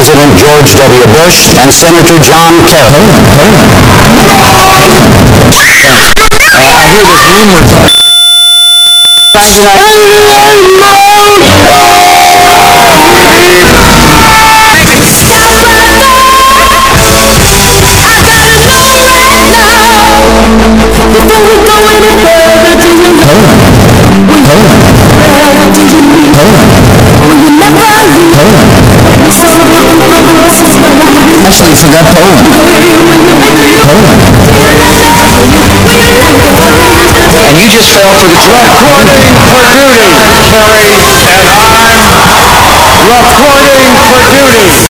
President George W. Bush and Senator John Kerry. I hear this numerous times. Actually, you forgot Poland. And you just fell for the trap. Reporting for duty, Kerry, and I'm reporting for duty.